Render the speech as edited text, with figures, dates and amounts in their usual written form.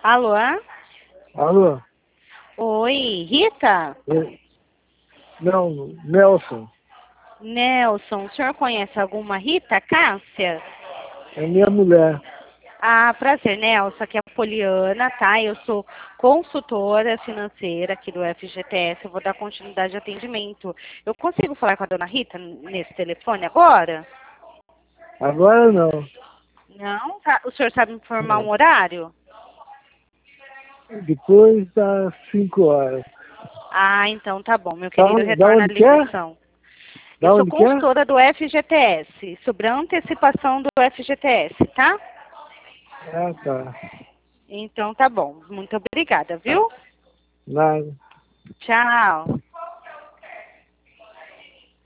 Alô? Alô? Oi, Rita? Não, Nelson. Nelson, o senhor conhece alguma Rita Cássia? É minha mulher. Ah, prazer, Nelson. Aqui é a Poliana, tá? Eu sou consultora financeira aqui do FGTS. Eu vou dar continuidade de atendimento. Eu consigo falar com a dona Rita nesse telefone agora? Agora não. Não? Tá. O senhor sabe me informar um horário? Depois das 5 horas. Ah, então tá bom. Meu Da querido, onde, da retorna a onde que é? ligação. Eu Da sou onde que é? consultora do FGTS, sobre a antecipação do FGTS, tá? Ah, tá. Então tá bom. Muito obrigada, viu? Nada. Tchau.